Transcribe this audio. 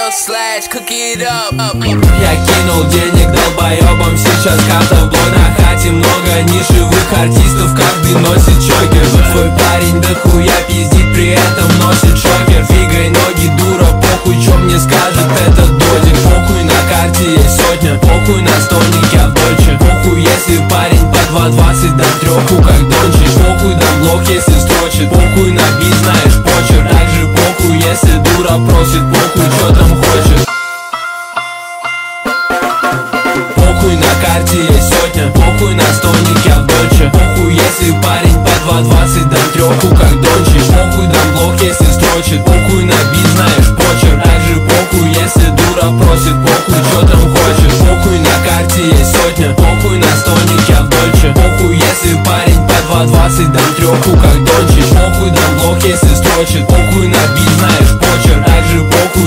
cook it up. Я кинул денег долбоебам, сейчас карта в блок. На хате много нишевых артистов, каждый носит чокер. Твой парень дохуя пиздит, при этом носит шокер. Фигай ноги, дура, похуй, чё мне скажет этот додик. Похуй, на карте есть сотня, похуй, на стольнике в дольче. Похуй, если парень по 2.20, дам трёху, как Дончич. Похуй, дам блок, если строчит. Похуй, на бит, знаешь, почерк. Также похуй, если дура просит. Похуй, чё там хочет. Похуй, на карте есть сотня, похуй, на стольнике в дольче. Похуй, если парень по 2.20, дам трёху, как Дончич. Похуй, дам блок, если строчит. Похуй, на бит, знаешь, почерк. Также похуй, если дура просит. Похуй, чё там хочет. Похуй, на карте есть сотня, похуй, на стольнике в дольче. Похуй, если парень по 2.20, дам трёху, как Дончич. Похуй, дам блок, если строчит. Похуй, на бит, знаешь, почерк. Также похуй,